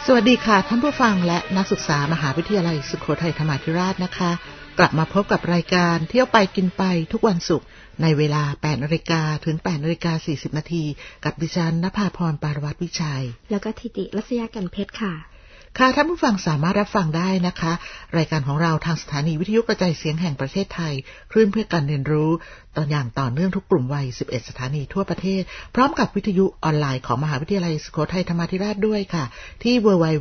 สวัสดีค่ะท่านผู้ฟังและนักศึกษามหาวิทยาลัยสุโขทัยธรรมาธิราชนะคะกลับมาพบกับรายการเที่ยวไปกินไปทุกวันศุกร์ในเวลา 8:00 นถึง 8:40 นกับดิฉันณภาพร ปารวัตรวิชัยแล้วก็ธิติรัศยากันเพชรค่ะค่ะท่านผู้ฟังสามารถรับฟังได้นะคะรายการของเราทางสถานีวิทยุกระจายเสียงแห่งประเทศไทยคลื่นเพื่อการเรียนรู้ตอนอย่างต่อเนื่องทุกกลุ่มวัย11สถานีทั่วประเทศพร้อมกับวิทยุออนไลน์ของมหาวิทยาลัยสุโขทัยธรรมาธิราชด้วยค่ะที่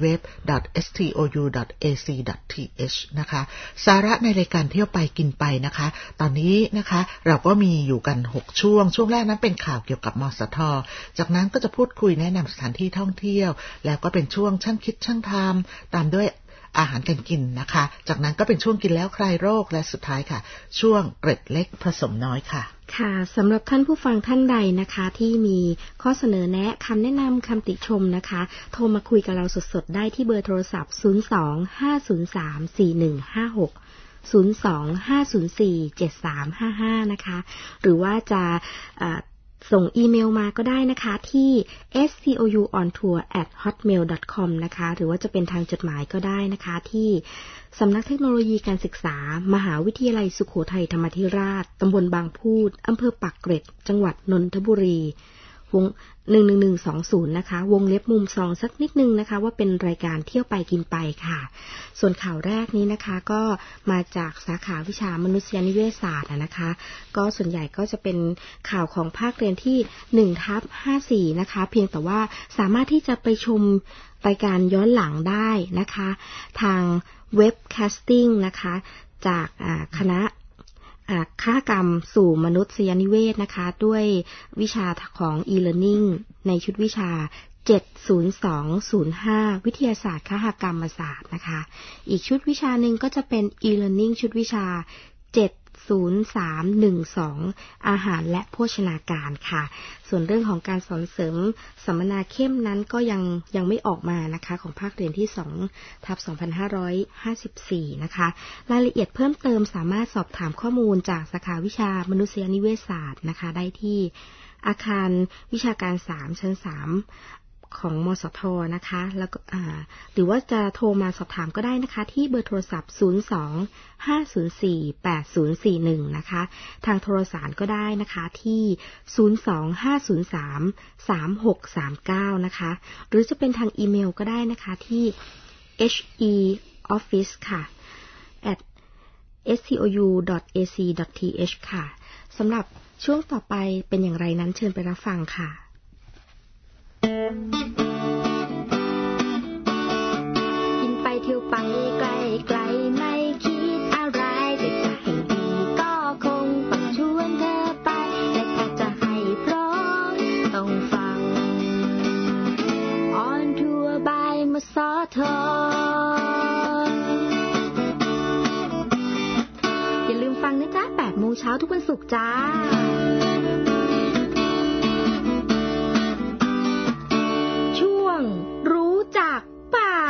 www.stou.ac.th นะคะสาระในรายการเที่ยวไปกินไปนะคะตอนนี้นะคะเราก็มีอยู่กัน6ช่วงแรกนั้นเป็นข่าวเกี่ยวกับมสท.จากนั้นก็จะพูดคุยแนะนำสถานที่ท่องเที่ยวแล้วก็เป็นช่วงช่างคิดช่างทำตามด้วยอาหารการกินนะคะจากนั้นก็เป็นช่วงกินแล้วคลายโรคและสุดท้ายค่ะช่วงเกร็ดเล็กผสมน้อยค่ะค่ะสำหรับท่านผู้ฟังท่านใดนะคะที่มีข้อเสนอแนะคำแนะนำคำติชมนะคะโทรมาคุยกับเราสดๆได้ที่เบอร์โทรศัพท์02-503-4156 02-504-7355 นะคะหรือว่าจะส่งอีเมลมาก็ได้นะคะที่ scouontour@hotmail.com นะคะหรือว่าจะเป็นทางจดหมายก็ได้นะคะที่สำนักเทคโนโลยีการศึกษามหาวิทยาลัยสุโขทัยธรรมาธิราชตำบลบางพูดอำเภอปากเกร็ดจังหวัดนนทบุรีวง11120นะคะวงเล็บมุมซองสักนิดนึงนะคะว่าเป็นรายการเที่ยวไปกินไปค่ะส่วนข่าวแรกนี้นะคะก็มาจากสาขาวิชามนุษยนิเวศศาสตร์นะคะก็ส่วนใหญ่ก็จะเป็นข่าวของภาคเรียนที่ 1/54 นะคะเพียงแต่ว่าสามารถที่จะไปชมรายการย้อนหลังได้นะคะทางเว็บแคสติ้งนะคะจากคณะคหกรรมสู่มนุษยนิเวศนะคะด้วยวิชาของ e-learning ในชุดวิชา70205วิทยาศาสตร์คหกรรมศาสตร์นะคะอีกชุดวิชาหนึ่งก็จะเป็น e-learning ชุดวิชา70312อาหารและโภชนาการค่ะส่วนเรื่องของการสอนเสริมสัมมนาเข้มนั้นก็ยังไม่ออกมานะคะของภาคเรียนที่ 2/2554 นะคะรายละเอียดเพิ่มเติมสามารถสอบถามข้อมูลจากสาขาวิชามนุษยนิเวศศาสตร์นะคะได้ที่อาคารวิชาการ3ชั้น3ของมสท.นะคะแล้วก็หรือว่าจะโทรมาสอบถามก็ได้นะคะที่เบอร์โทรศัพท์02-504-8041นะคะทางโทรสารก็ได้นะคะที่02-503-3639นะคะหรือจะเป็นทางอีเมลก็ได้นะคะที่ heoffice ค่ะ @stou.ac.th ค่ะสำหรับช่วงต่อไปเป็นอย่างไรนั้นเชิญไปรับฟังค่ะกินไปเที่ยวไปไกลไกลไม่คิดอะไรแต่จะให้ดีก็คงต้องชวนเธอไปและถ้าจะให้พร้อมต้องฟัง On Tour by มสท.อย่าลืมฟังนะจ๊ะ 8 โมงเช้าทุกวันศุกร์จ้ารู้จักป่า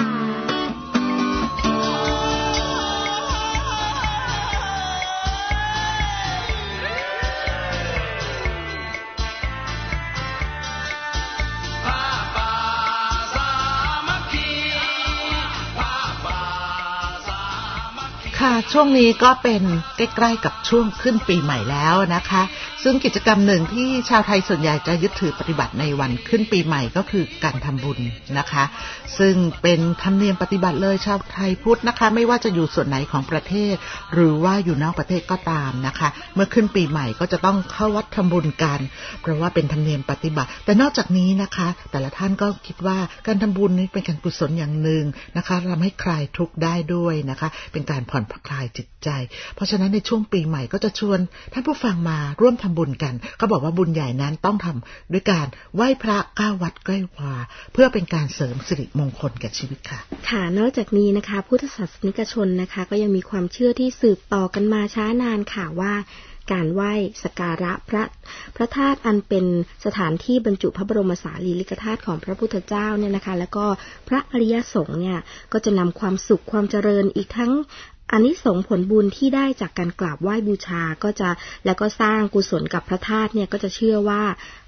ค่ะช่วงนี้ก็เป็นใกล้ๆกับช่วงขึ้นปีใหม่แล้วนะคะซึ่งกิจกรรมหนึ่งที่ชาวไทยส่วนใหญ่จะยึดถือปฏิบัติในวันขึ้นปีใหม่ก็คือการทำบุญนะคะซึ่งเป็นธรรมเนียมปฏิบัติเลยชาวไทยพุทธนะคะไม่ว่าจะอยู่ส่วนไหนของประเทศหรือว่าอยู่นอกประเทศก็ตามนะคะเมื่อขึ้นปีใหม่ก็จะต้องเข้าวัดทำบุญกันเพราะว่าเป็นธรรมเนียมปฏิบัติแต่นอกจากนี้นะคะแต่ละท่านก็คิดว่าการทำบุญนี้เป็นการกุศลอย่างหนึ่งนะคะทำให้คลายทุกข์ได้ด้วยนะคะเป็นการผ่อนคลายจิตใจเพราะฉะนั้นในช่วงปีใหม่ก็จะชวนท่านผู้ฟังมาร่วมทำบุญกันก็บอกว่าบุญใหญ่นั้นต้องทำด้วยการไหว้พระ9 วัดใกล้วาเพื่อเป็นการเสริมสิริมงคลแก่ชีวิตค่ะค่ะนอกจากนี้นะคะพุทธศาสนิกชนนะคะก็ยังมีความเชื่อที่สืบต่อกันมาช้านานค่ะว่าการไหว้สักการะพระธาตุอันเป็นสถานที่บรรจุพระบรมสารีริกธาตุของพระพุทธเจ้าเนี่ยนะคะแล้วก็พระอริยสงฆ์เนี่ยก็จะนำความสุขความเจริญอีกทั้งอานิสงส์ผลบุญที่ได้จากการกราบไหว้บูชาก็จะแล้วก็สร้างกุศลกับพระธาตุเนี่ยก็จะเชื่อว่า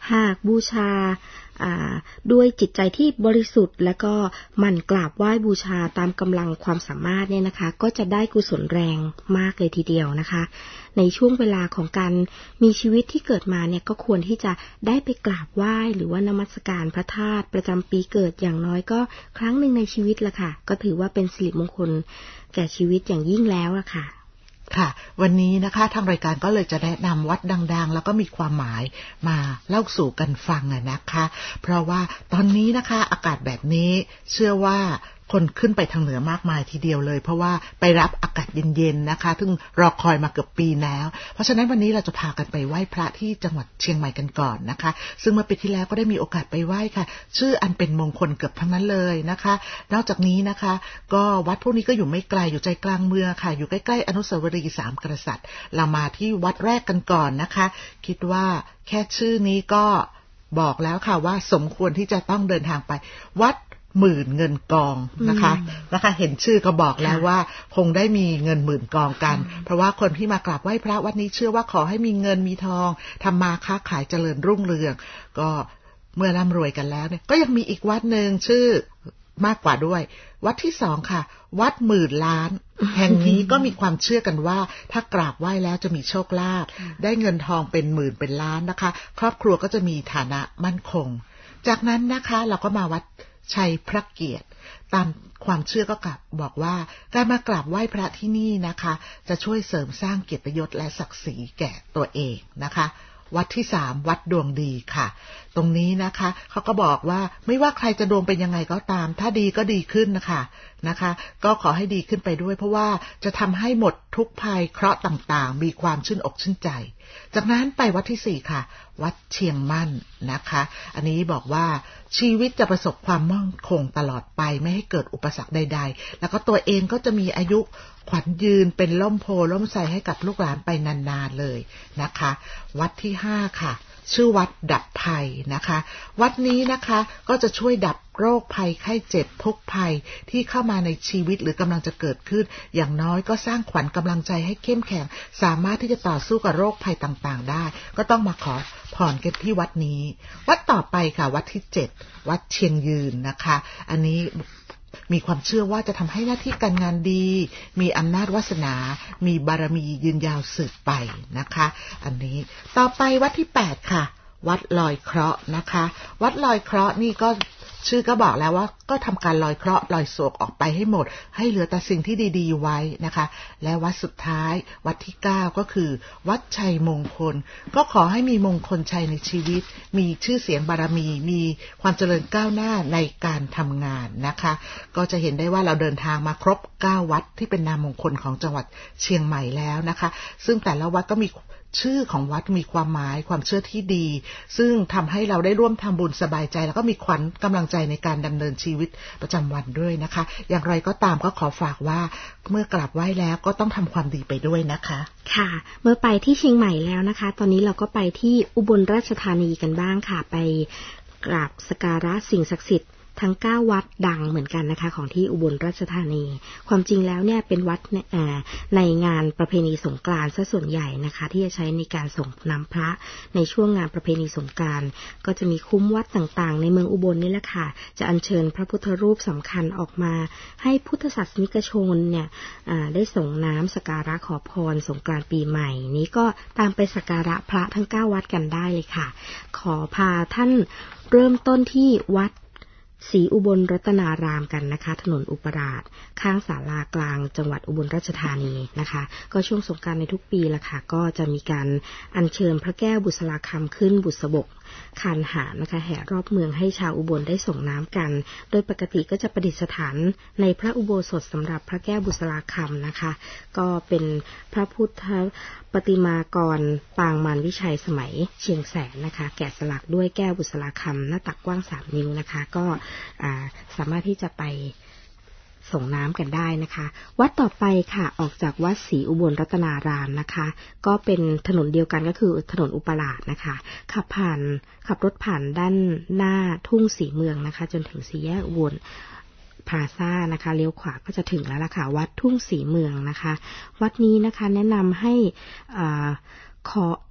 หากบูชาด้วยจิตใจที่บริสุทธิ์และก็หมั่นกราบไหว้บูชาตามกำลังความสามารถเนี่ยนะคะก็จะได้กุศลแรงมากเลยทีเดียวนะคะในช่วงเวลาของการมีชีวิตที่เกิดมาเนี่ยก็ควรที่จะได้ไปกราบไหว้หรือว่านมัสการพระธาตุประจำปีเกิดอย่างน้อยก็ครั้งหนึ่งในชีวิตละค่ะก็ถือว่าเป็นสิริมงคลแก่ชีวิตอย่างยิ่งแล้วละค่ะค่ะวันนี้นะคะทางรายการก็เลยจะแนะนำวัดดังๆแล้วก็มีความหมายมาเล่าสู่กันฟังนะคะเพราะว่าตอนนี้นะคะอากาศแบบนี้เชื่อว่าคนขึ้นไปทางเหนือมากมายทีเดียวเลยเพราะว่าไปรับอากาศเย็นๆนะคะซึ่งรอคอยมาเกือบปีแล้วเพราะฉะนั้นวันนี้เราจะพากันไปไหว้พระที่จังหวัดเชียงใหม่กันก่อนนะคะซึ่งเมื่อปีที่แล้วก็ได้มีโอกาสไปไหว้ค่ะชื่ออันเป็นมงคลเกือบทั้งนั้นเลยนะคะนอกจากนี้นะคะก็วัดพวกนี้ก็อยู่ไม่ไกลอยู่ใจกลางเมืองค่ะอยู่ใกล้ๆอนุสาวรีย์3กษัตริย์เรามาที่วัดแรกกันก่อนนะคะคิดว่าแค่ชื่อนี้ก็บอกแล้วค่ะว่าสมควรที่จะต้องเดินทางไปวัดหมื่นเงินกองนะคะเห็นชื่อก็บอกแล้วว่าคงได้มีเงินหมื่นกองกันเพราะว่าคนที่มากราบไหว้พระวัดนี้เชื่อว่าขอให้มีเงินมีทองทำมาค้าขายเจริญรุ่งเรืองก็เมื่อร่ำรวยกันแล้วเนี่ยก็ยังมีอีกวัดหนึ่งชื่อมากกว่าด้วยวัดที่2ค่ะวัดหมื่นล้านแห่งนี้ก็มีความเชื่อกันว่าถ้ากราบไหว้แล้วจะมีโชคลาภได้เงินทองเป็นหมื่นเป็นล้านนะคะครอบครัวก็จะมีฐานะมั่นคงจากนั้นนะคะเราก็มาวัดชัยพระเกียรติตามความเชื่อก็บอกว่าการมากราบไหว้พระที่นี่นะคะจะช่วยเสริมสร้างเกียรติยศและศักดิ์ศรีแก่ตัวเองนะคะวัดที่3วัดดวงดีค่ะตรงนี้นะคะเขาก็บอกว่าไม่ว่าใครจะดวงเป็นยังไงก็ตามถ้าดีก็ดีขึ้นนะคะก็ขอให้ดีขึ้นไปด้วยเพราะว่าจะทำให้หมดทุกภัยเคราะห์ต่างๆมีความชื่นอกชื่นใจจากนั้นไปวัดที่4ค่ะวัดเชียงมั่นนะคะอันนี้บอกว่าชีวิตจะประสบความมั่นคงตลอดไปไม่ให้เกิดอุปสรรคใดๆแล้วก็ตัวเองก็จะมีอายุขวัญยืนเป็นล่มโพล่มไทรให้กับลูกหลานไปนานๆเลยนะคะวัดที่5ค่ะชื่อวัดดับภัยนะคะวัดนี้นะคะก็จะช่วยดับโรคภัยไข้เจ็บทุกภัยที่เข้ามาในชีวิตหรือกำลังจะเกิดขึ้นอย่างน้อยก็สร้างขวัญกำลังใจให้เข้มแข็งสามารถที่จะต่อสู้กับโรคภัยต่างๆได้ก็ต้องมาขอพรกันที่วัดนี้วัดต่อไปค่ะวัดที่7วัดเชียงยืนนะคะอันนี้มีความเชื่อว่าจะทำให้หน้าที่การงานดีมีอำนาจวาสนามีบารมียืนยาวสืบไปนะคะอันนี้ต่อไปวัดที่8ค่ะวัดลอยเคราะห์นะคะวัดลอยเคราะห์นี่ก็ชื่อก็บอกแล้วว่าก็ทำการลอยเคราะห์ลอยโศกออกไปให้หมดให้เหลือแต่สิ่งที่ดีๆไว้นะคะและวัดสุดท้ายวัดที่9ก็คือวัดชัยมงคลก็ขอให้มีมงคลชัยในชีวิตมีชื่อเสียงบารมีมีความเจริญก้าวหน้าในการทำงานนะคะก็จะเห็นได้ว่าเราเดินทางมาครบ9วัดที่เป็นนามมงคลของจังหวัดเชียงใหม่แล้วนะคะซึ่งแต่ละวัดก็มีชื่อของวัดมีความหมายความเชื่อที่ดีซึ่งทำให้เราได้ร่วมทำบุญสบายใจแล้วก็มีขวัญกำลังใจในการดำเนินชีวิตประจำวันด้วยนะคะอย่างไรก็ตามก็ขอฝากว่าเมื่อกราบไหว้แล้วก็ต้องทำความดีไปด้วยนะคะค่ะเมื่อไปที่เชียงใหม่แล้วนะคะตอนนี้เราก็ไปที่อุบลราชธานีกันบ้างค่ะไปกราบสักการะสิ่งศักดิ์สิทธิ์ทั้ง9วัดดังเหมือนกันนะคะของที่อุบลราชธานีความจริงแล้วเนี่ยเป็นวัดในงานประเพณีสงกรานต์ซะส่วนใหญ่นะคะที่จะใช้ในการส่งน้ำพระในช่วงงานประเพณีสงกรานต์ก็จะมีคุ้มวัดต่างๆในเมืองอุบลนี่แหละค่ะจะอัญเชิญพระพุทธรูปสำคัญออกมาให้พุทธศาสนิกชนเนี่ยได้ส่งน้ำสักการะขอพรสงกรานต์ปีใหม่นี้ก็ตามไปสักการะพระทั้ง9วัดกันได้เลยค่ะขอพาท่านเริ่มต้นที่วัดศรีอุบลรัตนารามกันนะคะถนนอุปราชข้างศาลากลางจังหวัดอุบลราชธานีนะคะก็ช่วงสงกรานต์ในทุกปีละค่ะก็จะมีการอัญเชิญพระแก้วบุษราคำขึ้นบุษบกคานหามนะคะแห่รอบเมืองให้ชาวอุบลได้ส่งน้ำกันโดยปกติก็จะประดิษฐานในพระอุโบสถสำหรับพระแก้วบุษราคำนะคะก็เป็นพระพุทธปฏิมากรปางมารวิชัยสมัยเชียงแสนนะคะแกะสลักด้วยแก้วบุษราคำหน้าตักกว้าง3 นิ้วนะคะก็สามารถที่จะไปส่งน้ำกันได้นะคะวัดต่อไปค่ะออกจากวัดศรีอุบลรัตนารามนะคะก็เป็นถนนเดียวกันก็คือถนนอุปราชนะคะขับรถผ่านด้านหน้าทุ่งศรีเมืองนะคะจนถึงสี่แยกอุบลพลาซ่านะคะเลี้ยวขวาก็จะถึงแล้วล่ะค่ะวัดทุ่งศรีเมืองนะคะวัดนี้นะคะแนะนำให้ขอ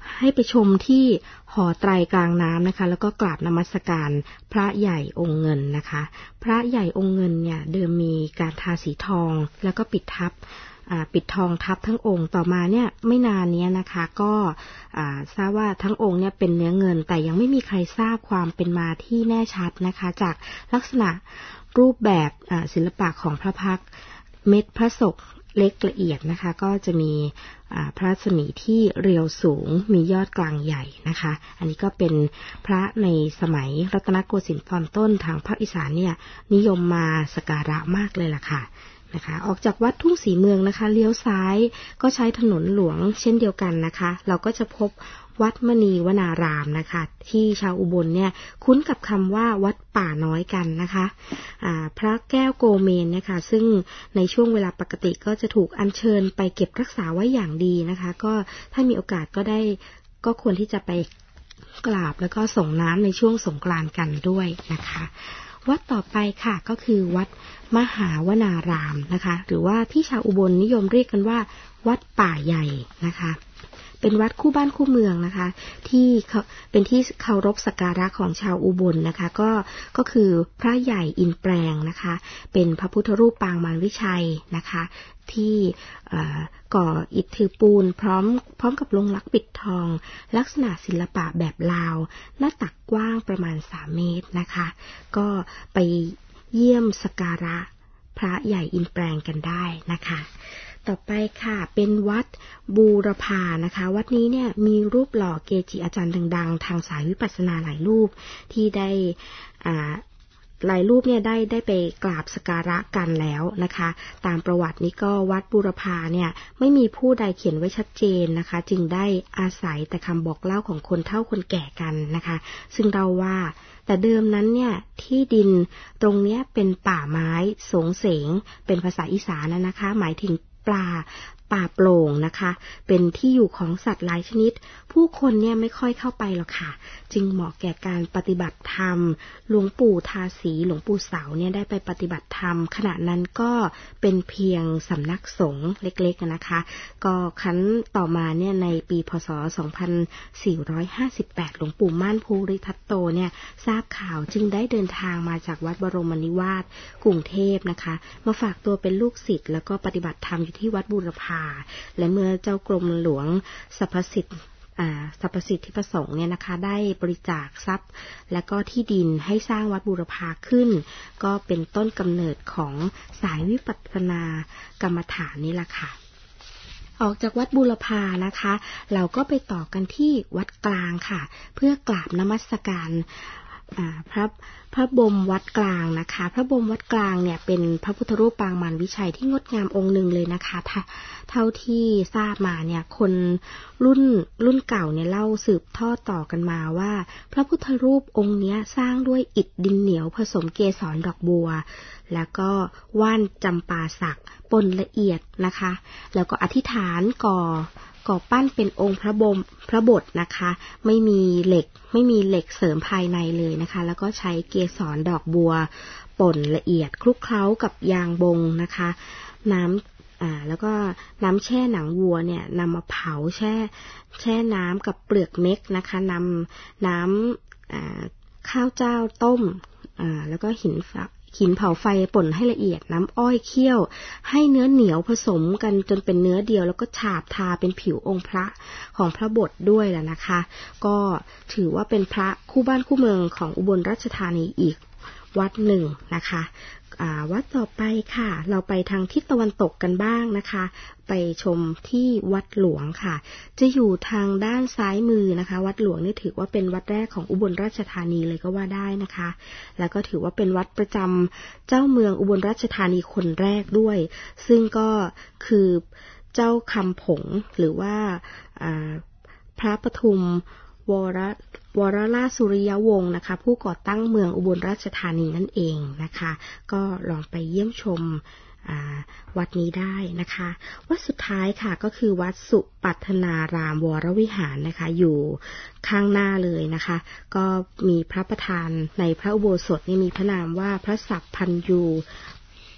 ให้ไปชมที่หอไตรกลางน้ำนะคะแล้วก็กราบนมัสการพระใหญ่องค์เงินนะคะพระใหญ่องค์เงินเนี่ยเดิมมีการทาสีทองแล้วก็ปิดทองทับทั้งองค์ต่อมาเนี่ยไม่นานนี้นะคะก็ทราบว่าทั้งองค์เนี่ยเป็นเนื้อเงินแต่ยังไม่มีใครทราบความเป็นมาที่แน่ชัดนะคะจากลักษณะรูปแบบศิลปะของพระพักตร์เม็ดพระศกเล็กละเอียดนะคะก็จะมีพระรัศมีที่เรียวสูงมียอดกลางใหญ่นะคะอันนี้ก็เป็นพระในสมัยรัตนโกสินทร์ตอนต้นทางภาคอีสานเนี่ยนิยมมาสักการะมากเลยล่ะค่ะนะคะออกจากวัดทุ่งศรีเมืองนะคะเลี้ยวซ้ายก็ใช้ถนนหลวงเช่นเดียวกันนะคะเราก็จะพบวัดมณีวนารามนะคะที่ชาวอุบลเนี่ยคุ้นกับคำว่าวัดป่าน้อยกันนะคะพระแก้วโกเมนนะคะซึ่งในช่วงเวลาปกติก็จะถูกอัญเชิญไปเก็บรักษาไว้อย่างดีนะคะก็ถ้ามีโอกาสก็ควรที่จะไปกราบแล้วก็ส่งน้ำในช่วงสงกรานต์กันด้วยนะคะวัดต่อไปค่ะก็คือวัดมหาวนารามนะคะหรือว่าที่ชาวอุบลนิยมเรียกกันว่าวัดป่าใหญ่นะคะเป็นวัดคู่บ้านคู่เมืองนะคะที่เป็นที่เคารพสักการะของชาวอุบลนะคะก็คือพระใหญ่อินแปลงนะคะเป็นพระพุทธรูปปางมารวิชัยนะคะที่ก่ออิฐถือปูนพร้อมกับลงลักษณ์ปิดทองลักษณะศิลปะแบบลาวหน้าตักกว้างประมาณ3 เมตรนะคะก็ไปเยี่ยมสักการะพระใหญ่อินแปลงกันได้นะคะต่อไปค่ะเป็นวัดบูรพานะคะวัดนี้เนี่ยมีรูปหล่อเกจิอาจารย์ดังๆทางสายวิปัสสนาหลายรูปที่ได้หลายรูปเนี่ยได้ไปกราบสักการะกันแล้วนะคะตามประวัตินี้ก็วัดบูรพาเนี่ยไม่มีผู้ใดเขียนไว้ชัดเจนนะคะจึงได้อาศัยแต่คำบอกเล่าของคนเฒ่าคนแก่กันนะคะซึ่งเราว่าแต่เดิมนั้นเนี่ยที่ดินตรงเนี้ยเป็นป่าไม้โสงเสงเป็นภาษาอีสานนะคะหมายถึงป่าโปร่งนะคะเป็นที่อยู่ของสัตว์หลายชนิดผู้คนเนี่ยไม่ค่อยเข้าไปหรอกค่ะจึงเหมาะแก่การปฏิบัติธรรมหลวงปู่ทาสีหลวงปู่เสาเนี่ยได้ไปปฏิบัติธรรมขณะนั้นก็เป็นเพียงสำนักสงฆ์เล็กๆนะคะก็ครั้นต่อมาเนี่ยในปีพ.ศ. 2458หลวงปู่ม่านภูริทัตโตเนี่ยทราบข่าวจึงได้เดินทางมาจากวัดบรมนิวาสกรุงเทพนะคะมาฝากตัวเป็นลูกศิษย์แล้วก็ปฏิบัติธรรมอยู่ที่วัดบูรพาและเมื่อเจ้ากรมหลวงสรรพสิทธิประสงค์เนี่ยนะคะได้บริจาคทรัพย์และก็ที่ดินให้สร้างวัดบูรพาขึ้นก็เป็นต้นกำเนิดของสายวิปัสสนากรรมฐานนี่แหละค่ะออกจากวัดบูรพานะคะเราก็ไปต่อกันที่วัดกลางค่ะเพื่อกราบนมัสการพระบรมวัดกลางนะคะพระบรมวัดกลางเนี่ยเป็นพระพุทธรูปปางมารวิชัยที่งดงามองค์หนึ่งเลยนะคะเท่าที่ทราบมาเนี่ยคนรุ่นเก่าเนี่ยเล่าสืบทอดต่อกันมาว่าพระพุทธรูปองค์นี้สร้างด้วยอิฐดินเหนียวผสมเกสรดอกบัวแล้วก็ว่านจำปาสักปนละเอียดนะคะแล้วก็อธิษฐานก่อปั้นเป็นองค์พระบทนะคะไม่มีเหล็กเสริมภายในเลยนะคะแล้วก็ใช้เกสรดอกบัวป่นละเอียดคลุกเคล้ากับยางบงนะคะแล้วก็น้ำแช่หนังวัวเนี่ยนำมาเผาแช่น้ำกับเปลือกเม็กนะคะนำน้ำข้าวเจ้าต้มแล้วก็หินเผาไฟป่นให้ละเอียดน้ำอ้อยเคี่ยวให้เนื้อเหนียวผสมกันจนเป็นเนื้อเดียวแล้วก็ฉาบทาเป็นผิวองค์พระของพระบทด้วยแหละนะคะก็ถือว่าเป็นพระคู่บ้านคู่เมืองของอุบลราชธานีอีกวัดหนึ่งนะคะวัดต่อไปค่ะเราไปทางทิศตะวันตกกันบ้างนะคะไปชมที่วัดหลวงค่ะจะอยู่ทางด้านซ้ายมือนะคะวัดหลวงนี่ถือว่าเป็นวัดแรกของอุบลราชธานีเลยก็ว่าได้นะคะแล้วก็ถือว่าเป็นวัดประจำเจ้าเมืองอุบลราชธานีคนแรกด้วยซึ่งก็คือเจ้าคำผงหรือว่าพระปทุมวรราชสุริยวงศ์นะคะผู้ก่อตั้งเมืองอุบลราชธานีนั่นเองนะคะก็ลองไปเยี่ยมชมวัดนี้ได้นะคะวัดสุดท้ายค่ะก็คือวัดสุปัฏนารามวรวิหารนะคะอยู่ข้างหน้าเลยนะคะก็มีพระประธานในพระอุโบสถนี่มีพระนามว่าพระสัพพันยูพ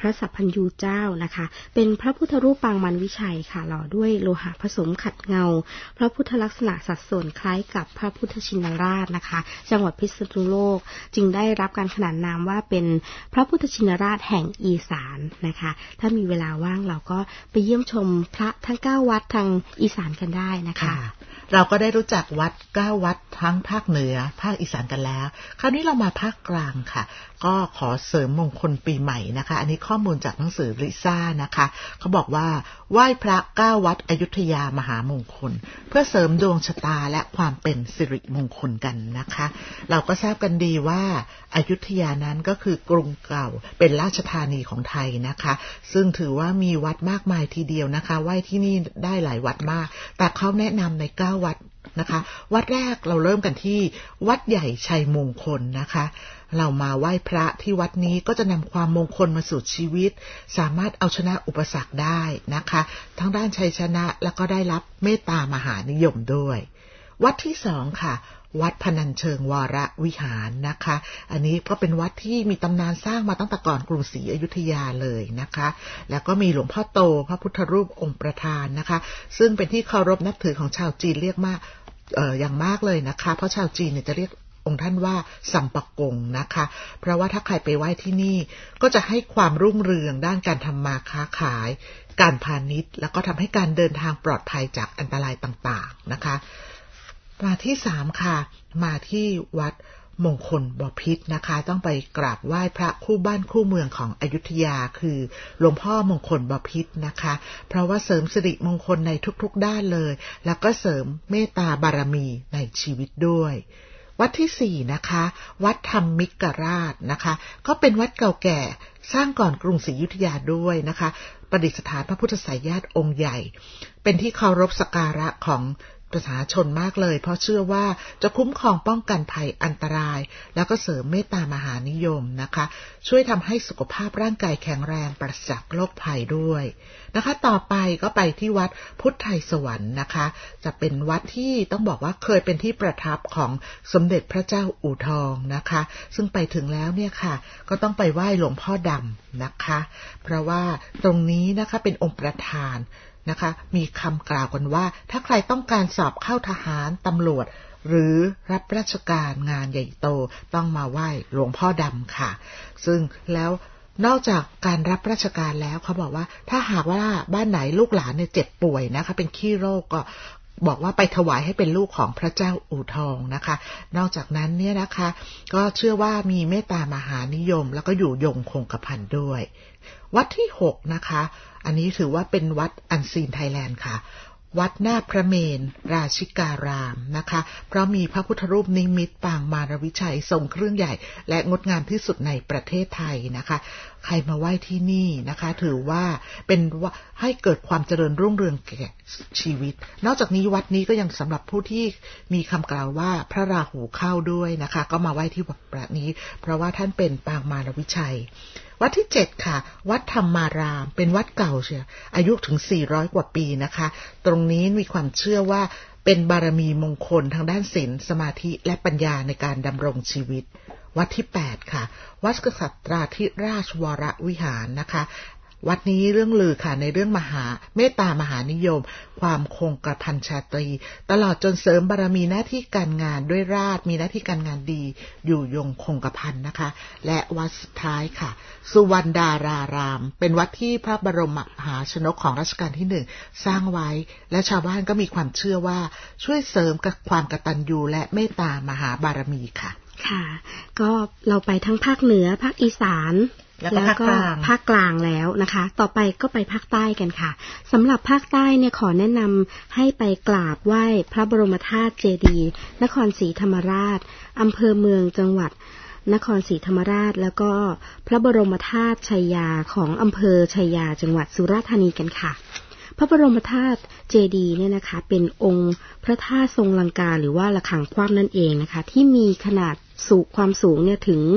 ระสัพพัญญูเจ้านะคะเป็นพระพุทธรูปปางมันวิชัยค่ะหล่อด้วยโลหะผสมขัดเงาพระพุทธลักษณะสัดส่วนคล้ายกับพระพุทธชินราชนะคะจังหวัดพิษณุโลกจึงได้รับการขนานนามว่าเป็นพระพุทธชินราชแห่งอีสานนะคะถ้ามีเวลาว่างเราก็ไปเยี่ยมชมพระทั้ง9วัดทางอีสานกันได้นะคะเราก็ได้รู้จักวัด9วัดทั้งภาคเหนือภาคอีสานกันแล้วคราวนี้เรามาภาคกลางค่ะก็ขอเสริมมงคลปีใหม่นะคะอันนี้ข้อมูลจากหนังสือลิซ่านะคะเขาบอกว่าไหว้พระ9วัดอยุธยามหามงคลเพื่อเสริมดวงชะตาและความเป็นสิริมงคลกันนะคะเราก็ทราบกันดีว่าอยุธยานั้นก็คือกรุงเก่าเป็นราชธานีของไทยนะคะซึ่งถือว่ามีวัดมากมายทีเดียวนะคะไหว้ที่นี่ได้หลายวัดมากแต่เขาแนะนำใน9วัดนะคะวัดแรกเราเริ่มกันที่วัดใหญ่ชัยมงคลนะคะเรามาไหว้พระที่วัดนี้ก็จะนำความมงคลมาสู่ชีวิตสามารถเอาชนะอุปสรรคได้นะคะทั้งด้านชัยชนะแล้วก็ได้รับเมตตามหานิยมด้วยวัดที่2ค่ะวัดพนัญเชิงวรวิหารนะคะอันนี้ก็เป็นวัดที่มีตำนานสร้างมาตั้งแต่ก่อนกรุงศรีอยุธยาเลยนะคะแล้วก็มีหลวงพ่อโตพระพุทธรูปองค์ประธานนะคะซึ่งเป็นที่เคารพนับถือของชาวจีนเรียกมากอย่างมากเลยนะคะเพราะชาวจีนเนี่ยจะเรียกองค์ท่านว่าสัมปะกงนะคะเพราะว่าถ้าใครไปไหว้ที่นี่ก็จะให้ความรุ่งเรืองด้านการทำมาค้าขายการพาณิชย์แล้วก็ทำให้การเดินทางปลอดภัยจากอันตรายต่างๆนะคะมาที่3ค่ะมาที่วัดมงคลบพิตรนะคะต้องไปกราบไหว้พระคู่บ้านคู่เมืองของอยุธยาคือหลวงพ่อมงคลบพิตรนะคะเพราะว่าเสริมสิริมงคลในทุกๆด้านเลยแล้วก็เสริมเมตตาบารมีในชีวิตด้วยวัดที่4นะคะวัดธรรมิกราชนะคะก็เป็นวัดเก่าแก่สร้างก่อนกรุงศรีอยุธยาด้วยนะคะประดิษฐานพระพุทธไสยญาติองค์ใหญ่เป็นที่เคารพสักการะของประชาชนมากเลยเพราะเชื่อว่าจะคุ้มครองป้องกันภัยอันตรายแล้วก็เสริมเมตตามหานิยมนะคะช่วยทำให้สุขภาพร่างกายแข็งแรงปราศจากโรคภัยด้วยนะคะต่อไปก็ไปที่วัดพุทธไทยสวรรค์นะคะจะเป็นวัดที่ต้องบอกว่าเคยเป็นที่ประทับของสมเด็จพระเจ้าอู่ทองนะคะซึ่งไปถึงแล้วเนี่ยค่ะก็ต้องไปไหว้หลวงพ่อดำนะคะเพราะว่าตรงนี้นะคะเป็นองค์ประธานนะคะมีคำกล่าวกันว่าถ้าใครต้องการสอบเข้าทหารตำรวจหรือรับราชการงานใหญ่โตต้องมาไหว้หลวงพ่อดำค่ะซึ่งแล้วนอกจากการรับราชการแล้วเขาบอกว่าถ้าหากว่าบ้านไหนลูกหลานเนี่ยเจ็บป่วยนะคะเป็นขี้โรคก็บอกว่าไปถวายให้เป็นลูกของพระเจ้าอู่ทองนะคะนอกจากนั้นเนี่ยนะคะก็เชื่อว่ามีเมตตามหานิยมแล้วก็อยู่ยงคงกระพันด้วยวัดที่6นะคะอันนี้ถือว่าเป็นวัดอันซีนไทยแลนด์ค่ะวัดหน้าพระเมรุราชิการามนะคะเพราะมีพระพุทธรูปนิมิตปางมารวิชัยทรงเครื่องใหญ่และงดงามที่สุดในประเทศไทยนะคะใครมาไหว้ที่นี่นะคะถือว่าเป็นให้เกิดความเจริญรุ่งเรืองแก่ชีวิตนอกจากนี้วัดนี้ก็ยังสำหรับผู้ที่มีคำกล่าวว่าพระราหูเข้าด้วยนะคะก็มาไหว้ที่วัดนี้เพราะว่าท่านเป็นปางมารวิชัยวัดที่7ค่ะวัดธรรมารามเป็นวัดเก่าเชียวอายุถึง400กว่าปีนะคะตรงนี้มีความเชื่อว่าเป็นบารมีมงคลทางด้านศีลสมาธิและปัญญาในการดำรงชีวิตวัดที่8ค่ะวัดกษัตราธิราชวรวิหารนะคะวัดนี้เรื่องลือค่ะในเรื่องเมตตามหานิยมความคงกระพันชาตรีตลอดจนเสริมบารมีหน้าที่การงานด้วยราชมีหน้าที่การงานดีอยู่ยงคงกระพันนะคะและวัดสุดท้ายค่ะสุวรรณดารารามเป็นวัดที่พระบรมมหาชนกของรัชกาลที่1สร้างไว้และชาวบ้านก็มีความเชื่อว่าช่วยเสริมกับความกตัญญูและเมตตามหาบารมีค่ะค่ะก็เราไปทั้งภาคเหนือภาคอีสานแล้วก็ภาคกลางแล้วนะคะต่อไปก็ไปภาคใต้กันค่ะสำหรับภาคใต้เนี่ยขอแนะนำให้ไปกราบไหว้พระบรมธาตุเจดีย์นครศรีธรรมราชอำเภอเมืองจังหวัดนครศรีธรรมราชแล้วก็พระบรมธาตุชัยยาของอำเภอชัยยาจังหวัดสุราษฎร์ธานีกันค่ะพระบรมธาตุเจดีย์เนี่ยนะคะเป็นองค์พระธาตุทรงลังกาหรือว่าระฆังคว่ำนั่นเองนะคะที่มีขนาดความสูงเนี่ยถึง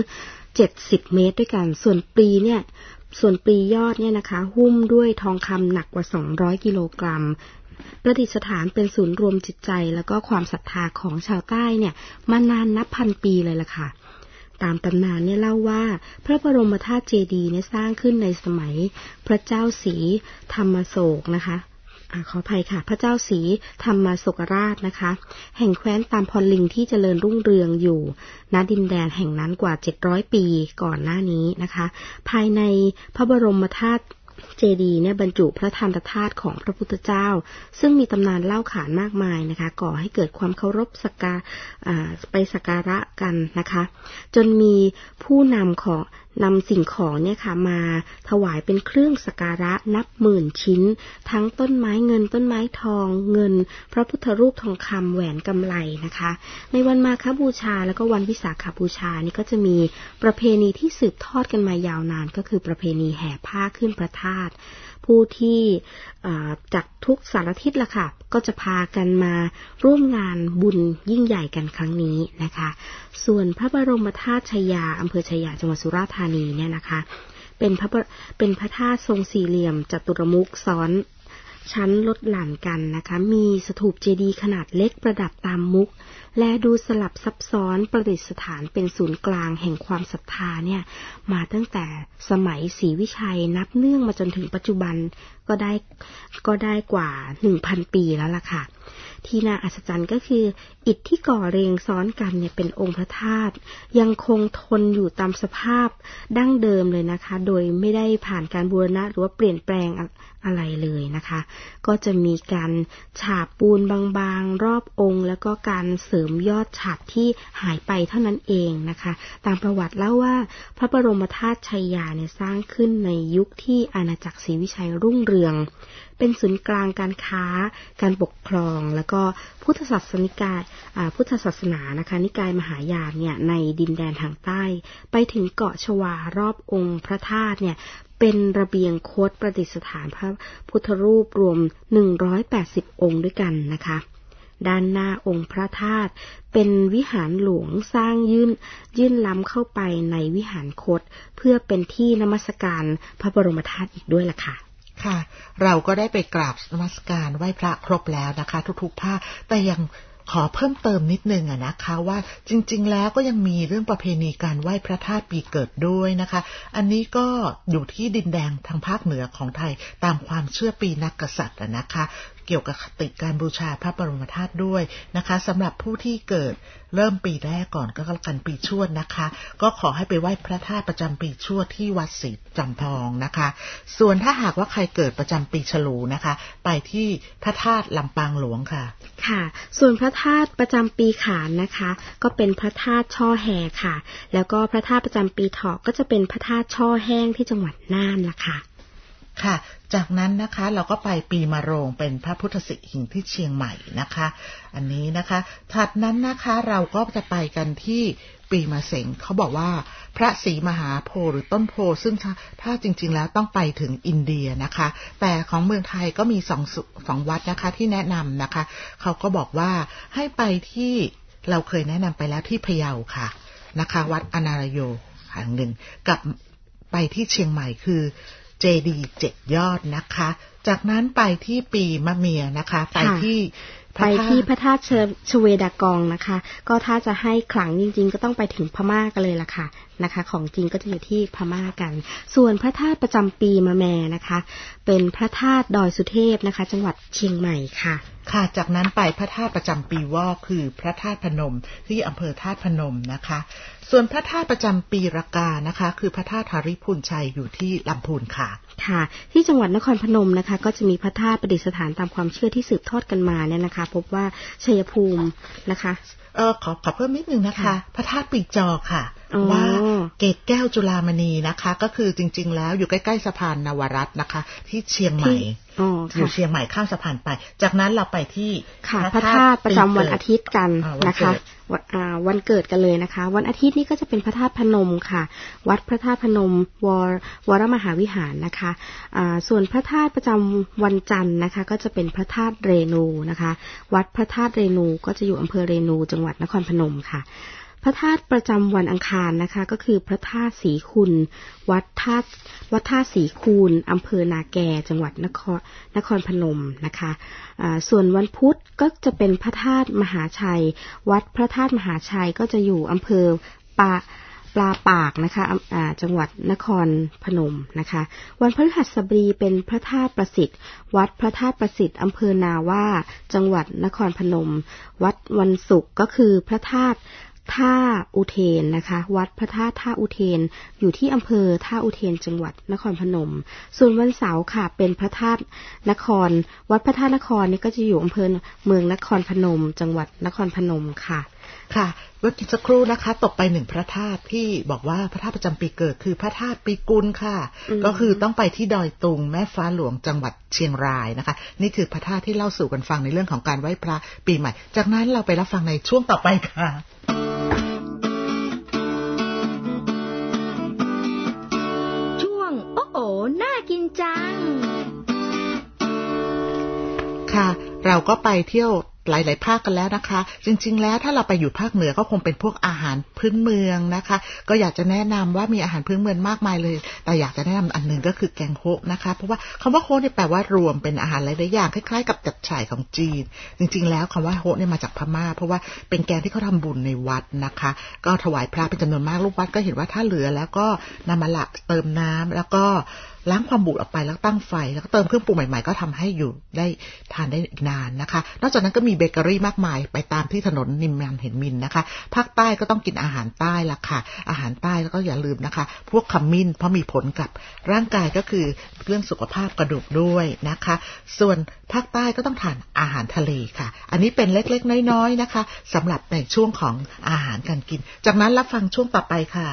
70 เมตรด้วยกันส่วนปลียอดเนี่ยนะคะหุ้มด้วยทองคำหนักกว่า200กิโลกรัมประดิษฐานเป็นศูนย์รวมจิตใจแล้วก็ความศรัทธาของชาวใต้เนี่ยมานานนับพันปีเลยล่ะค่ะตามตำนานเนี่ยเล่าว่าพระบรมธาตุเจดีย์เนี่ยสร้างขึ้นในสมัยพระเจ้าศรีธรรมโศกนะคะขออภัยค่ะพระเจ้าศรีธรรมโศกราชนะคะแห่งแคว้นตามพรลิงที่เจริญรุ่งเรืองอยู่ณดินแดนแห่งนั้นกว่า700ปีก่อนหน้านี้นะคะภายในพระบรมธาตุเจดีย์เนี่ยบรรจุพระธรรมธาตุของพระพุทธเจ้าซึ่งมีตำนานเล่าขานมากมายนะคะก่อให้เกิดความเคารพไปสักการะกันนะคะจนมีผู้นำสิ่งของเนี่ยค่ะมาถวายเป็นเครื่องสักการะนับหมื่นชิ้นทั้งต้นไม้เงินต้นไม้ทองเงินพระพุทธรูปทองคำแหวนกำไลนะคะในวันมาฆบูชาแล้วก็วันวิสาขบูชานี่ก็จะมีประเพณีที่สืบทอดกันมายาวนานก็คือประเพณีแห่ผ้าขึ้นพระธาตุผู้ที่จากทุกสารทิศละค่ะก็จะพากันมาร่วมงานบุญยิ่งใหญ่กันครั้งนี้นะคะส่วนพระบรมธาตุชัยยาอำเภอชัยยาจังหวัดสุราษฎร์ธานีเนี่ยนะคะเป็นพระธาตุทรงสี่เหลี่ยมจัตุรมุขซ้อนชั้นลดหลั่นกันนะคะมีสถูปเจดีย์ขนาดเล็กประดับตามมุขและดูสลับซับซ้อนประดิษฐานเป็นศูนย์กลางแห่งความศรัทธาเนี่ยมาตั้งแต่สมัยศรีวิชัยนับเนื่องมาจนถึงปัจจุบันก็ได้กว่า 1,000 ปีแล้วล่ะค่ะที่น่าอัศจรรย์ก็คืออิฐที่ก่อเรียงซ้อนกันเนี่ยเป็นองค์พระธาตุยังคงทนอยู่ตามสภาพดั้งเดิมเลยนะคะโดยไม่ได้ผ่านการบูรณะหรือว่าเปลี่ยนแปลงอะไรเลยนะคะก็จะมีการฉาบปูนบางๆรอบองค์แล้วก็การเสริมยอดฉัตรที่หายไปเท่านั้นเองนะคะตามประวัติเล่าว่าพระบรมธาตุชัยยาเนี่ยสร้างขึ้นในยุคที่อาณาจักรศรีวิชัยรุ่งเรืองเป็นศูนย์กลางการค้าการปกครองแล้วก็พุทธศาสนานะคะนิกายมหายานเนี่ยในดินแดนทางใต้ไปถึงเกาะชวารอบองค์พระธาตุเนี่ยเป็นระเบียงโคตรประดิษฐานพระพุทธรูปรวม180องค์ด้วยกันนะคะด้านหน้าองค์พระธาตุเป็นวิหารหลวงสร้างยื่นล้ำเข้าไปในวิหารคตเพื่อเป็นที่นมัสการพระบรมธาตุอีกด้วยล่ะค่ะค่ะเราก็ได้ไปกราบนมัสการไหว้พระครบแล้วนะคะทุกๆภาคแต่ยังขอเพิ่มเติมนิดนึงนะคะว่าจริงๆแล้วก็ยังมีเรื่องประเพณีการไหว้พระธาตุปีเกิดด้วยนะคะอันนี้ก็อยู่ที่ดินแดงทางภาคเหนือของไทยตามความเชื่อปีนักกษัตริย์นะคะเกี่ยวกับคติการบูชาพระบรมธาตุด้วยนะคะสำหรับผู้ที่เกิดเริ่มปีแรกก่อนก็แล้วกันปีชวดนะคะก็ขอให้ไปไหว้พระธาตุประจำปีชวดที่วัดศรีจำทองนะคะส่วนถ้าหากว่าใครเกิดประจำปีฉลูนะคะไปที่พระธาตุลำปางหลวงค่ะค่ะส่วนพระธาตุประจำปีขานนะคะก็เป็นพระธาตุช่อแฮค่ะแล้วก็พระธาตุประจำปีเถาะก็จะเป็นพระธาตุช่อแห้งที่จังหวัดน่านล่ะค่ะค่ะจากนั้นนะคะเราก็ไปปีมะโรงเป็นพระพุทธสิหิงค์ที่เชียงใหม่นะคะอันนี้นะคะถัดนั้นนะคะเราก็จะไปกันที่ปีมะเสงเขาบอกว่าพระศรีมหาโพธิ์หรือต้นโพธิ์ซึ่งถ้าจริงๆแล้วต้องไปถึงอินเดียนะคะแต่ของเมืองไทยก็มีสองวัดนะคะที่แนะนำนะคะเขาก็บอกว่าให้ไปที่เราเคยแนะนำไปแล้วที่พะเยาค่ะนะคะวัดอนารโยแห่งหนึ่งกับไปที่เชียงใหม่คือเจดีย์7 ยอดนะคะจากนั้นไปที่ปีมะเมียนะคะไปที่พระธาตุชเวดากองนะคะก็ถ้าจะให้ขลังจริงๆก็ต้องไปถึงพม่ากันเลยล่ะค่ะนะคะของจริงก็จะอยู่ที่พม่ากันส่วนพระธาตุประจำปีมะแมนะคะเป็นพระธาตุดอยสุเทพนะคะจังหวัดเชียงใหม่ค่ะค่ะจากนั้นไปพระธาตุประจำปีวอกคือพระธาตุพนมที่อำเภอธาตุพนมนะคะส่วนพระธาตุประจำปีระกานะคะคือพระธาตุธาริพุนชัยอยู่ที่ลำพูนค่ะค่ะที่จังหวัดนครพนมนะคะก็จะมีพระธาตุประดิษฐานตามความเชื่อที่สืบทอดกันมาเนี่ยนะคะพบว่าชัยภูมินะคะขอเพิ่มนิดนึงนะคะพระธาตุปีจอค่ะว่าเกศแก้วจุฬามณีนะคะก็คือจริงๆแล้วอยู่ใกล้ๆสะพานนวรัตน์นะคะที่เชียงใหม่อยู่เชียงใหม่ข้ามสะพานไปจากนั้นเราไปที่พระธาตุประจำวันอาทิตย์กันนะคะวันเกิดกันเลยนะคะวันอาทิตย์นี้ก็จะเป็นพระธาตุพนมค่ะวัดพระธาตุพนมวรมหาวิหารนะคะส่วนพระธาตุประจำวันจันทร์นะคะก็จะเป็นพระธาตุเรนูนะคะวัดพระธาตุเรนูก็จะอยู่อำเภอเรนูจังหวัดนครพนมค่ะพระธาตุประจำวันอังคารนะคะก็คือพระธาตุศรีคุณวัดธาตุศรีคูนอำเภอนาแกจังหวัดนครพนมนะคะส่วนวันพุธก็จะเป็นพระธาตุมหาชัยวัดพระธาตุมหาชัยก็จะอยู่อำเภอปลาปากนะคะจังหวัดนครพนมนะคะวันพฤหัสบดีเป็นพระธาตุประสิทธิ์วัดพระธาตุประสิทธิ์อำเภอนาว่าจังหวัดนครพนมวัดวันศุกร์ก็คือพระธาตุท่าอุเทนนะคะวัดพระธาตุท่าอุเทนอยู่ที่อำเภอท่าอุเทนจังหวัดนครพนมส่วนวันเสาร์ค่ะเป็นพระธาตุนครวัดพระธาตุนครนี่ก็จะอยู่อำเภอเมืองนครพนมจังหวัดนครพนมค่ะค่ะเมื่อกี้สักครู่นะคะตกไปหนึ่งพระธาตุที่บอกว่าพระธาตุประจำปีเกิดคือพระธาตุปีกุลค่ะก็คือต้องไปที่ดอยตุงแม่ฟ้าหลวงจังหวัดเชียงรายนะคะนี่คือพระธาตุที่เล่าสู่กันฟังในเรื่องของการไหว้พระปีใหม่จากนั้นเราไปรับฟังในช่วงต่อไปค่ะช่วงโอ้โหน่ากินจังค่ะเราก็ไปเที่ยวหลายๆภาคกันแล้วนะคะจริงๆแล้วถ้าเราไปอยู่ภาคเหนือก็คงเป็นพวกอาหารพื้นเมืองนะคะก็อยากจะแนะนำว่ามีอาหารพื้นเมืองมากมายเลยแต่อยากจะแนะนำอันนึงก็คือแกงโฮะนะคะเพราะว่าคำว่าโฮะเนี่ยแปลว่ารวมเป็นอาหารหลายๆอย่างคล้ายๆกับจับฉ่ายของจีนจริงๆแล้วคำว่าโฮะเนี่ยมาจากพม่าเพราะว่าเป็นแกงที่เขาทำบุญในวัดนะคะก็ถวายพระเป็นจำนวนมากลูกวัดก็เห็นว่าถ้าเหลือแล้วก็นำมาละเติมน้ำแล้วก็ล้างความบูดออกไปแล้วตั้งไฟแล้วก็เติมเครื่องปรุงใหม่ๆก็ทำให้อยู่ได้ทานได้อีกนานนะคะนอกจากนั้นก็มีเบเกอรี่มากมายไปตามที่ถนนนิมมันเห็นมินนะคะภาคใต้ก็ต้องกินอาหารใต้ละค่ะอาหารใต้แล้วก็อย่าลืมนะคะพวกขมิ้นเพราะมีผลกับร่างกายก็คือเรื่องสุขภาพกระดูกด้วยนะคะส่วนภาคใต้ก็ต้องทานอาหารทะเลค่ะอันนี้เป็นเล็กๆน้อยๆนะคะสำหรับในช่วงของอาหารการกินจากนั้นรับฟังช่วงต่อไปค่ะ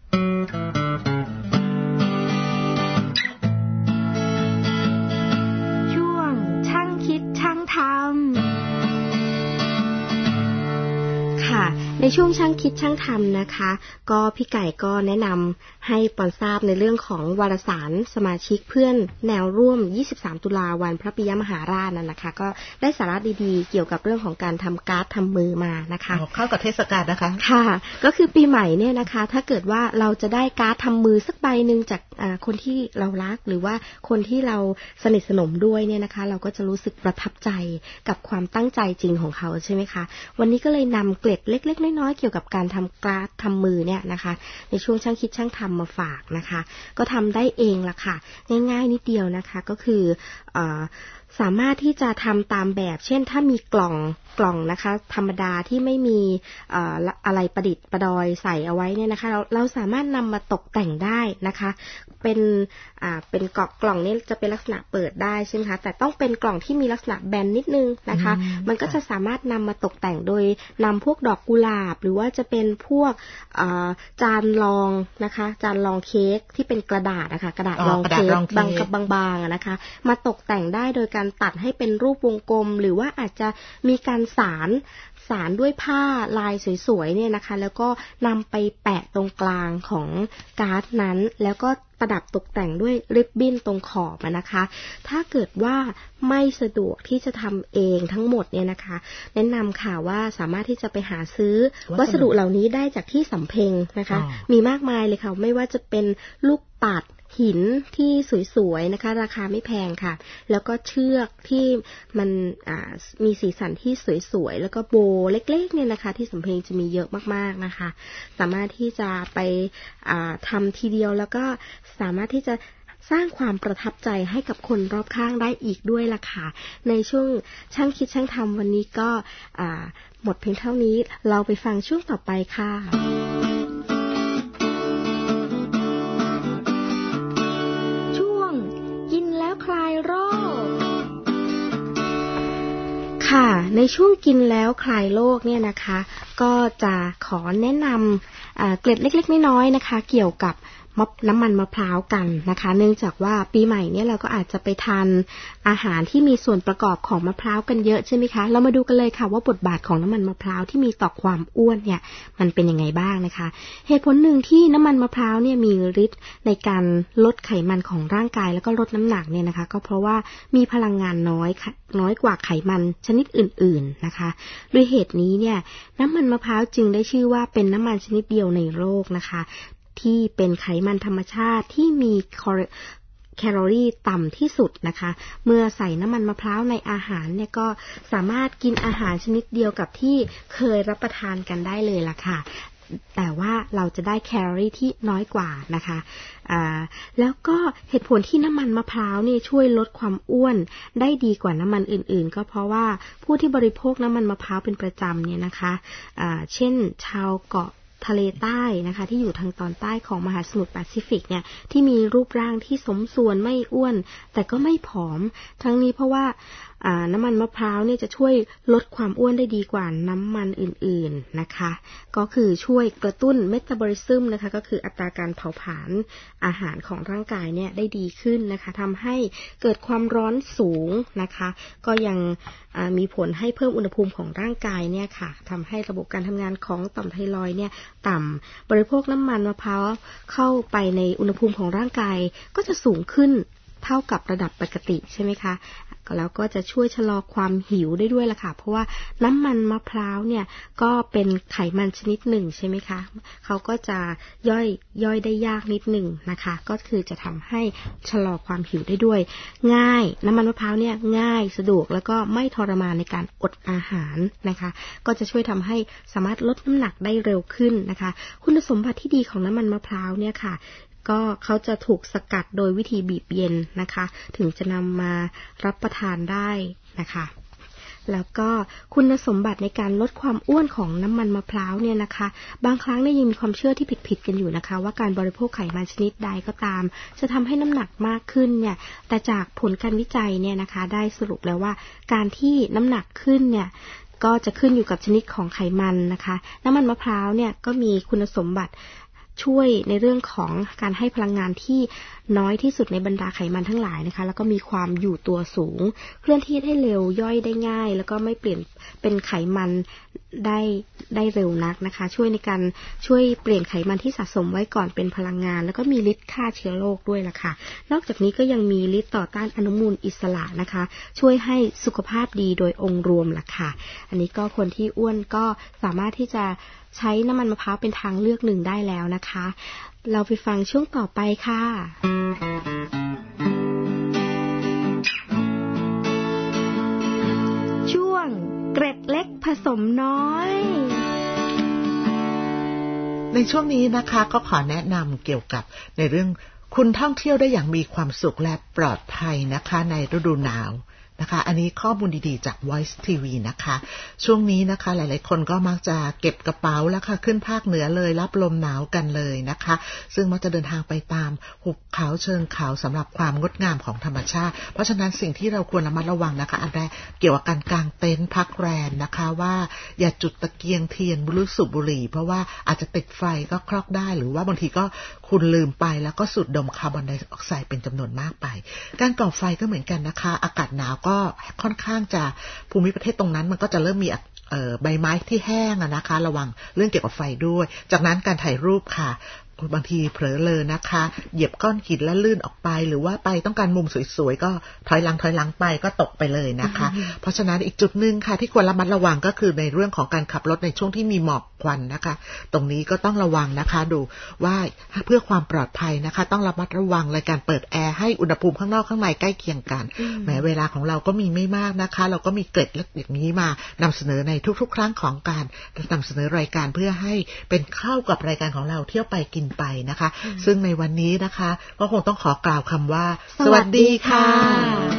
ในช่วงช่างคิดช่างทำนะคะก็พี่ไก่ก็แนะนำให้ปอนทราบในเรื่องของวารสารสมาชิกเพื่อนแนวร่วม23ตุลาวันพระปิยมหาราชนะคะก็ได้สาระดีๆเกี่ยวกับเรื่องของการทำการ์ดทำมือมานะคะเข้ากับเทศกาลนะคะค่ะก็คือปีใหม่เนี่ยนะคะถ้าเกิดว่าเราจะได้การ์ดทำมือสักใบนึงจากคนที่เรารักหรือว่าคนที่เราสนิทสนมด้วยเนี่ยนะคะเราก็จะรู้สึกประทับใจกับความตั้งใจจริงของเขาใช่ไหมคะวันนี้ก็เลยนำเกล็ดเล็กๆน้อยๆเกี่ยวกับการทำการ์ดทำมือเนี่ยนะคะในช่วงช่างคิดช่างทำมาฝากนะคะก็ทำได้เองละค่ะง่ายๆนิดเดียวนะคะก็คือสามารถที่จะทำตามแบบเช่นถ้ามีกล่องนะคะธรรมดาที่ไม่มีอะไรประดิษฐ์ประดอยใส่เอาไว้เนี่ยนะคะเราสามารถนำมาตกแต่งได้นะคะเป็นกล่องนี้จะเป็นลักษณะเปิดได้ใช่ไหมคะแต่ต้องเป็นกล่องที่มีลักษณะแบนนิดนึงนะคะมันก็จะสามารถนำมาตกแต่งโดยนำพวกดอกกุหลาบหรือว่าจะเป็นพวกจานรองนะคะจานรองเค้กที่เป็นกระดาษนะคะกระดาษรองเค้กบางๆนะคะมาตกแต่งได้โดยการตัดให้เป็นรูปวงกลมหรือว่าอาจจะมีการสารด้วยผ้าลายสวยๆเนี่ยนะคะแล้วก็นำไปแปะตรงกลางของการ์ดนั้นแล้วก็ประดับตกแต่งด้วยริบบิ้นตรงขอบนะคะถ้าเกิดว่าไม่สะดวกที่จะทำเองทั้งหมดเนี่ยนะคะแนะนำค่ะว่าสามารถที่จะไปหาซื้อวัสดุเหล่านี้ได้จากที่สำเพ็งนะคะมีมากมายเลยค่ะไม่ว่าจะเป็นลูกปัดหินที่สวยๆนะคะราคาไม่แพงค่ะแล้วก็เชือกที่มันมีสีสันที่สวยๆแล้วก็โบเล็กๆเนี่ยนะคะที่สำเพ็งจะมีเยอะมากๆนะคะสามารถที่จะไปทำทีเดียวแล้วก็สามารถที่จะสร้างความประทับใจให้กับคนรอบข้างได้อีกด้วยล่ะค่ะในช่วงช่างคิดช่างทำวันนี้ก็หมดเพียงเท่านี้เราไปฟังช่วงต่อไปค่ะคลายโรคค่ะในช่วงกินแล้วคลายโรคเนี่ยนะคะก็จะขอแนะนำเกล็ดเล็กๆน้อยๆนะคะเกี่ยวกับน้ำมันมะพร้าวกันนะคะเนื่องจากว่าปีใหม่เนี่ยเราก็อาจจะไปทานอาหารที่มีส่วนประกอบของมะพร้าวกันเยอะใช่ไหมคะเรามาดูกันเลยค่ะว่าบทบาทของน้ำมันมะพร้าวที่มีต่อความอ้วนเนี่ยมันเป็นยังไงบ้างนะคะเหตุผลหนึ่งที่น้ำมันมะพร้าวเนี่ยมีฤทธิ์ในการลดไขมันของร่างกายแล้วก็ลดน้ำหนักเนี่ยนะคะก็เพราะว่ามีพลังงานน้อยกว่าไขมันชนิดอื่นๆนะคะด้วยเหตุนี้เนี่ยน้ำมันมะพร้าวจึงได้ชื่อว่าเป็นน้ำมันชนิดเดียวในโลกนะคะที่เป็นไขมันธรรมชาติที่มีแคลอรี่ต่ำที่สุดนะคะเมื่อใส่น้ำมันมะพร้าวในอาหารเนี่ยก็สามารถกินอาหารชนิดเดียวกับที่เคยรับประทานกันได้เลยล่ะค่ะแต่ว่าเราจะได้แคลอรี่ที่น้อยกว่านะคะแล้วก็เหตุผลที่น้ำมันมะพร้าวนี่ช่วยลดความอ้วนได้ดีกว่าน้ำมันอื่นๆก็เพราะว่าผู้ที่บริโภคน้ำมันมะพร้าวเป็นประจำเนี่ยนะคะเช่นชาวเกาะทะเลใต้นะคะที่อยู่ทางตอนใต้ของมหาสมุทรแปซิฟิกเนี่ยที่มีรูปร่างที่สมส่วนไม่อ้วนแต่ก็ไม่ผอมทั้งนี้เพราะว่าน้ำมันมะพร้าวเนี่ยจะช่วยลดความอ้วนได้ดีกว่าน้ำมันอื่นๆนะคะก็คือช่วยกระตุ้นเมตาบอลิซึมนะคะก็คืออัตราการเผาผลาญอาหารของร่างกายเนี่ยได้ดีขึ้นนะคะทำให้เกิดความร้อนสูงนะคะก็ยังมีผลให้เพิ่มอุณหภูมิของร่างกายเนี่ยค่ะทำให้ระบบการทำงานของต่อมไทรอยด์เนี่ยต่ำบริโภคน้ำมันมะพร้าวเข้าไปในอุณหภูมิของร่างกายก็จะสูงขึ้นเท่ากับระดับปกติใช่ไหมคะแล้วก็จะช่วยชะลอความหิวได้ด้วยล่ะค่ะเพราะว่าน้ำมันมะพร้าวเนี่ยก็เป็นไขมันชนิดหนึ่งใช่ไหมคะเขาก็จะย่อยได้ยากนิดหนึ่งนะคะก็คือจะทำให้ชะลอความหิวได้ด้วยง่ายน้ำมันมะพร้าวเนี่ยง่ายสะดวกแล้วก็ไม่ทรมานในการอดอาหารนะคะก็จะช่วยทำให้สามารถลดน้ำหนักได้เร็วขึ้นนะคะคุณสมบัติที่ดีของน้ำมันมะพร้าวเนี่ยค่ะก็เขาจะถูกสกัดโดยวิธีบีบเย็นนะคะถึงจะนำมารับประทานได้นะคะแล้วก็คุณสมบัติในการลดความอ้วนของน้ำมันมะพร้าวเนี่ยนะคะบางครั้งเนี่ยยังมีความเชื่อที่ผิดๆกันอยู่นะคะว่าการบริโภคไขมันชนิดใดก็ตามจะทำให้น้ำหนักมากขึ้นเนี่ยแต่จากผลการวิจัยเนี่ยนะคะได้สรุปแล้วว่าการที่น้ำหนักขึ้นเนี่ยก็จะขึ้นอยู่กับชนิดของไขมันนะคะน้ำมันมะพร้าวเนี่ยก็มีคุณสมบัติช่วยในเรื่องของการให้พลังงานที่น้อยที่สุดในบรรดาไขมันทั้งหลายนะคะแล้วก็มีความอยู่ตัวสูงเคลื่อนที่ได้เร็วย่อยได้ง่ายแล้วก็ไม่เปลี่ยนเป็นไขมันได้เร็วนักนะคะช่วยในการช่วยเปลี่ยนไขมันที่สะสมไว้ก่อนเป็นพลังงานแล้วก็มีฤทธิ์ฆ่าเชื้อโรคด้วยล่ะค่ะนอกจากนี้ก็ยังมีฤทธิ์ต่อต้านอนุมูลอิสระนะคะช่วยให้สุขภาพดีโดยองค์รวมล่ะค่ะอันนี้ก็คนที่อ้วนก็สามารถที่จะใช้น้ำมันมะพร้าวเป็นทางเลือกหนึ่งได้แล้วนะคะเราไปฟังช่วงต่อไปค่ะช่วงเกร็ดเล็กผสมน้อยในช่วงนี้นะคะก็ขอแนะนำเกี่ยวกับในเรื่องคุณท่องเที่ยวได้อย่างมีความสุขและปลอดภัยนะคะในฤดูหนาวนะคะอันนี้ข้อมูลดีๆจาก Voice TV นะคะช่วงนี้นะคะหลายๆคนก็มักจะเก็บกระเป๋าแล้วค่ะขึ้นภาคเหนือเลยรับลมหนาวกันเลยนะคะซึ่งมักจะเดินทางไปตามหุบเขาเชิงเขาสำหรับความงดงามของธรรมชาติเพราะฉะนั้นสิ่งที่เราควรระมัดระวังนะคะอันแรกเกี่ยวกับการกางเต็นท์พักแรมนะคะว่าอย่าจุดตะเกียงเทียนสูบบุหรี่เพราะว่าอาจจะติดไฟก็คลอกได้หรือว่าบางทีก็คุณลืมไปแล้วก็สูดดมคาร์บอนไดออกไซด์เป็นจำนวนมากไปการก่อไฟก็เหมือนกันนะคะอากาศหนาวก็ค่อนข้างจะภูมิประเทศตรงนั้นมันก็จะเริ่มมีใบไม้ที่แห้งนะคะระวังเรื่องเกี่ยวกับไฟด้วยจากนั้นการถ่ายรูปค่ะบางทีเผลอเลยนะคะเหยียบก้อนหินแล้วลื่นออกไปหรือว่าไปต้องการมุมสวยๆก็ถอยหลังไปก็ตกไปเลยนะคะเพราะฉะนั้นอีกจุดนึงค่ะที่ควรระมัดระวังก็คือในเรื่องของการขับรถในช่วงที่มีหมอกควันนะคะตรงนี้ก็ต้องระวังนะคะดูว่าเพื่อความปลอดภัยนะคะต้องระมัดระวังในการเปิดแอร์ให้อุณหภูมิข้างนอกข้างในใกล้เคียงกันแม้เวลาของเราก็มีไม่มากนะคะเราก็มีเกร็ดเล็กอย่างนี้มานำเสนอในทุกๆครั้งของการนำเสนอรายการเพื่อให้เป็นเข้ากับรายการของเราเที่ยวไปกินไปนะคะซึ่งในวันนี้นะคะก็คงต้องขอกล่าวคำว่าสวัสดีค่ะ